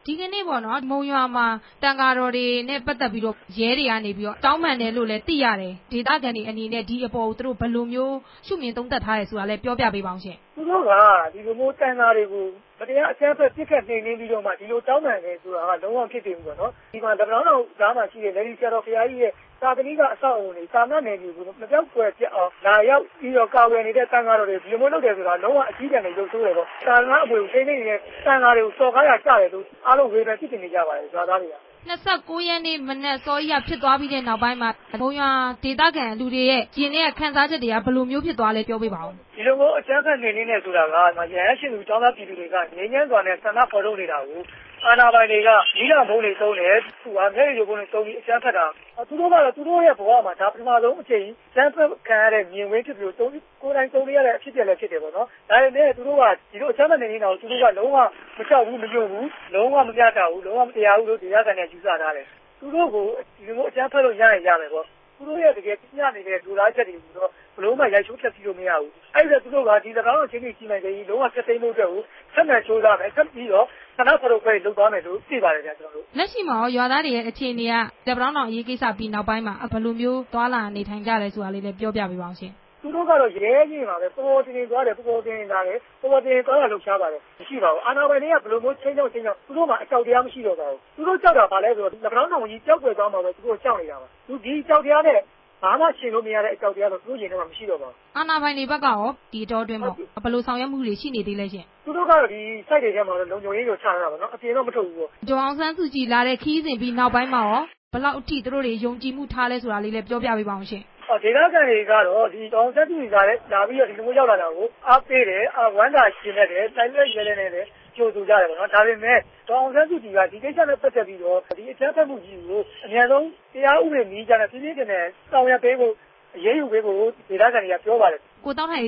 ဒီကနေ့ပေါ့နော်မုံရွာမှာတန်ဃာတော်တွေနဲ့ပတ်သက်ပြီးတော့ရဲတွေကနေပြီးတော့တောင်းပန်တယ်လို့လည်းသိရတယ်ဒေသခံတွေအနေနဲ့ဒီအပေါ်ကိုသူတို့ဘယ်လိုမျိုးရှုမြင်သုံးသပ်ထားတယ်ဆိုတာလည်းပြောပြပေးပါအောင်ရှင်သူတို့ကဒီလိုမျိုးတန်ဃာတွေကိုမတရားအကြမ်းဖက်ပြစ်ခတ်နှိမ်နင်းပြီးတော့မှဒီလိုတောင်းပန်တယ်ဆိုတာကလုံးဝဖြစ်တယ်ပေါ့နော်ဒီမှာတပတောင်းတော်သားမှာရှိတဲ့လေဒီဆရာတော်ဘုရားကြီးရဲ့သာသနိကအဆောက်အအုံတွေသာမန်နယ်ပြည်ကိုမပြောက်ကွယ်ပြအောင်လာရောက်ပြီးတော့ကာဝယ်နေတဲ့တန်ဃာတော်တွေဒီလိုမျိုးလုပ်တယ်ဆိုတာလုံးဝအကြီးကျယ်နဲ့ရုပ်ဆိုးတယ်ပေါ့သာသနာ့အပေါ်ကိုသိနေတဲ့တန်ဃာတွေကိုစော်ကားရကြတယ်လို့အားလုံးဝေဖန်ဖြစ်နေကြပါတယ်ဇာသားတွေက 29ရက်နေ့မနက်စောကြီးဖြစ်သွားပြီးတဲ့နောက်ပိုင်းမှာမုံရွာဒေသခံလူတွေရဲ့ကျင်တဲ့ခံစားချက်တွေကဘယ်လိုမျိုးဖြစ်သွားလဲပြောပြပါဦးဒီလိုမျိုးအကြမ်းဖက်နေနေတဲ့ဆိုတာကရဟန်းရှင်သူကျောင်းသားပြည်သူတွေကငြိမ်းချမ်းစွာနဲ့ဆန္ဒဖော်ထုတ်နေတာကိုအာဏာပိုင်တွေကဒီလဘုံတွေသုံးတယ်သူကမျက်ရည်ယိုဘုံတွေသုံးပြီးအကြမ်းဖက်တာသူတို့ကတော့သူတို့ရဲ့ဘဝမှာဒါပထမဆုံးအချိန်ကျန်းဖက်ခံရတဲ့မြင်ကွင်းဖြစ်ပြီးတော့ကိုယ်တိုင်သုံးရတဲ့အဖြစ်ပြက်လည်းဖြစ်တယ်ပေါ့နော်ဒါပေမဲ့သူတို့ကဒီလိုအကြမ်းဖက်နေနေတာကိုသူတို့ကလုံးဝမကြောက်ဘူးမညှို့ဘူးလုံးဝမပြတာဘူးလုံးဝမတရားဘူးလို့တရားခံတွေယူဆထားတယ်သူတို့ကိုဒီလိုအကြမ်းဖက်လို့ရရင်ရမယ်ပေါ့သူတို့ရဲ့တကယ်ပြနေတဲ့လူသားချက်တွေကိုတော့ဘလို့မှရိုက်ချိုးဖြတ်ပြီးလို့မရဘူးအဲ့ဒါသူတို့ကဒီသကောင်းတော်ချင်းကြီးကြီးမှန်ကြီးလုံးဝဆက်သိမ်းမှုအတွက်ကိုဆက်မှန်ချိုးစားမယ်ဆက်ပြီးတော့ဆန္ဒဖော်ထုတ်ပွဲလုပ်သွားမယ်လို့သိပါတယ်ဗျာကျွန်တော်တို့လက်ရှိမှာရွာသားတွေရဲ့အခြေအနေကတပတောင်းတော်အရေးကိစ္စပြီးနောက်ပိုင်းမှာဘယ်လိုမျိုးသွားလာနေထိုင်ကြလဲဆိုတာလေးလည်းပြောပြပေးပါအောင်ရှင်သူတို့ကတော့ရဲကြီးပါပဲပေါ်တင်သွားတယ်ပေါ်တင်လာတယ်ပေါ်တင်သွားတာလှုပ်ရှားပါတယ်မရှိပါဘူးအာနာပိုင်တွေကဘယ်လိုမျိုးချင်းချောင်းသူတို့မှအကြောက်တရားမရှိတော့ပါဘူးသူတို့ကြောက်တာပါလဲဆိုတော့လက်ပံတော်ကြီးကြောက်ွယ်သွားမှာပဲသူတို့ကြောက်နေတာပါသူဒီကြောက်တရားနဲ့ဘာမှရှင်းလို့မရတဲ့အကြောက်တရားဆိုသူတို့ရင်ထဲမှာမရှိတော့ပါဘူးအာနာပိုင်တွေဘက်ကရောဒီတော့အတွင်းပေါ့ဘယ်လိုဆောင်ရွက်မှုတွေရှိနေသေးလဲရှင်သူတို့ကတော့ဒီ site တွေထဲမှာလုံခြုံရေးကိုချထားတာပါနော်အပြင်တော့မထုတ်ဘူးပေါ့ဒေါအောင်ဆန်းစုကြည်လာတဲ့ခီးစဉ်ပြီးနောက်ပိုင်းမှာရောဘယ်လောက်အထိသူတို့တွေယုံကြည်မှုထားလဲဆိုတာလေးလည်းပြောပြပေးပါအောင်ရှင်ဒေသခံတွေကတော့ဒီတောင်ဆက်သူတွေကလည်းလာပြီးတော့ဒီလိုမျိုးရောက်လာတာကိုအားပေးတယ်ဝမ်းသာရှင်နေတယ်တိုင်းလက်ရဲနေတယ်ကြိုဆိုကြတယ်ပေါ့နော်ဒါပေမဲ့တောင်ဆက်သူတွေကဒီကိစ္စနဲ့ပတ်သက်ပြီးတော့ဒီအကြမ်းဖက်မှုကြီးကိုအများဆုံးတရားဥပဒေနည်းကြတဲ့ပြည်ပြည်နဲ့ဆောင်ရွက်ပေးဖို့အရေးယူပေးဖို့ဒေသခံတွေကပြောပါတယ်ကိုတောင်းထိုင်